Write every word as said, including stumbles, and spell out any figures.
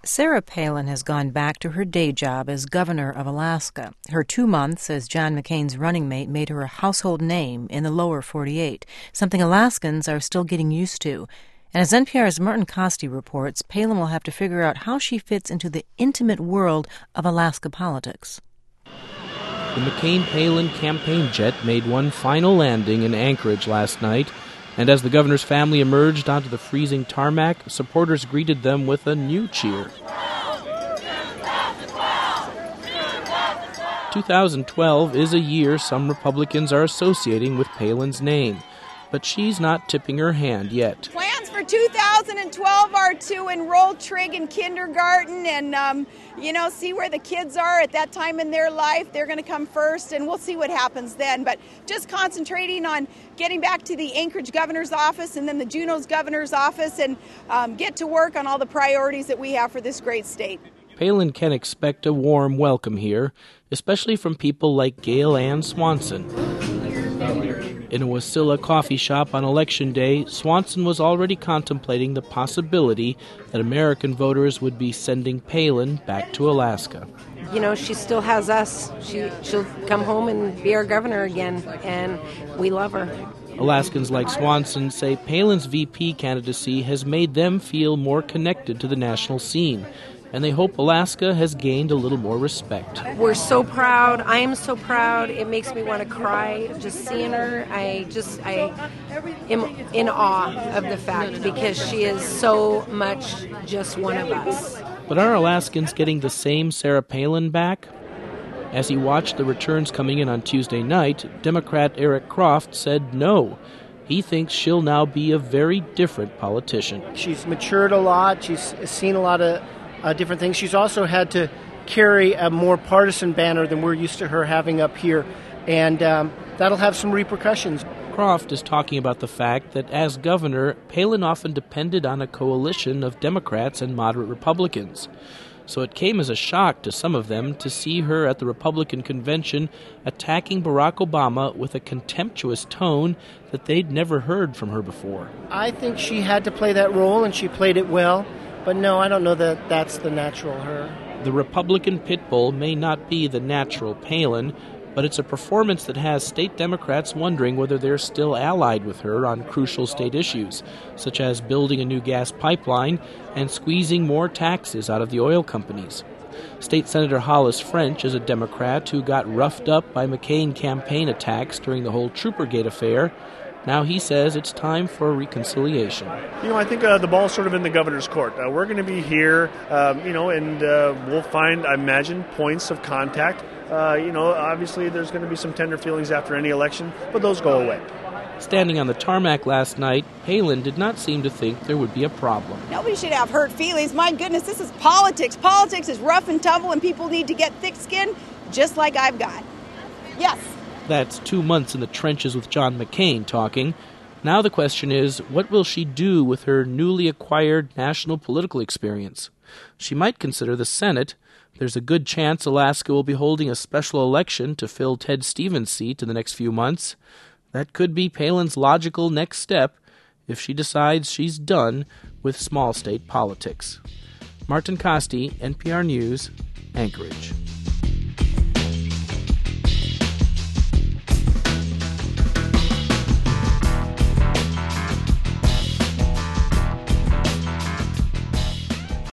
Sarah Palin has gone back to her day job as governor of Alaska. Her two months as John McCain's running mate made her a household name in the lower forty-eight, something Alaskans are still getting used to. And as N P R's Martin Costi reports, Palin will have to figure out how she fits into the intimate world of Alaska politics. The McCain-Palin campaign jet made one final landing in Anchorage last night, and as the governor's family emerged onto the freezing tarmac, supporters greeted them with a new cheer. two thousand twelve is a year some Republicans are associating with Palin's name, but she's not tipping her hand yet. Plans for two thousand twelve are to enroll Trig in kindergarten and, um, you know, see where the kids are at that time in their life. They're going to come first, and we'll see what happens then. But just concentrating on getting back to the Anchorage governor's office and then the Juneau's governor's office and um, get to work on all the priorities that we have for this great state. Palin can expect a warm welcome here, especially from people like Gail Ann Swanson. In a Wasilla coffee shop on Election Day, Swanson was already contemplating the possibility that American voters would be sending Palin back to Alaska. You know, she still has us. She, she'll come home and be our governor again, and we love her. Alaskans like Swanson say Palin's V P candidacy has made them feel more connected to the national scene, and they hope Alaska has gained a little more respect. We're so proud. I am so proud. It makes me want to cry just seeing her. I just, I am in awe of the fact because she is so much just one of us. But are Alaskans getting the same Sarah Palin back? As he watched the returns coming in on Tuesday night, Democrat Eric Croft said no. He thinks she'll now be a very different politician. She's matured a lot. She's seen a lot of Uh, different things. She's also had to carry a more partisan banner than we're used to her having up here, and um, that'll have some repercussions. Croft is talking about the fact that as governor, Palin often depended on a coalition of Democrats and moderate Republicans. So it came as a shock to some of them to see her at the Republican convention attacking Barack Obama with a contemptuous tone that they'd never heard from her before. I think she had to play that role, and she played it well. But no, I don't know that that's the natural her. The Republican pit bull may not be the natural Palin, but it's a performance that has state Democrats wondering whether they're still allied with her on crucial state issues, such as building a new gas pipeline and squeezing more taxes out of the oil companies. State Senator Hollis French is a Democrat who got roughed up by McCain campaign attacks during the whole Troopergate affair. Now he says it's time for reconciliation. You know, I think uh, the ball's sort of in the governor's court. Uh, we're going to be here, um, you know, and uh, we'll find, I imagine, points of contact. Uh, you know, obviously there's going to be some tender feelings after any election, but those go away. Standing on the tarmac last night, Palin did not seem to think there would be a problem. Nobody should have hurt feelings. My goodness, this is politics. Politics is rough and tumble, and people need to get thick skin, just like I've got. Yes. That's two months in the trenches with John McCain talking. Now the question is, what will she do with her newly acquired national political experience? She might consider the Senate. There's a good chance Alaska will be holding a special election to fill Ted Stevens' seat in the next few months. That could be Palin's logical next step if she decides she's done with small state politics. Martin Costi, N P R News, Anchorage.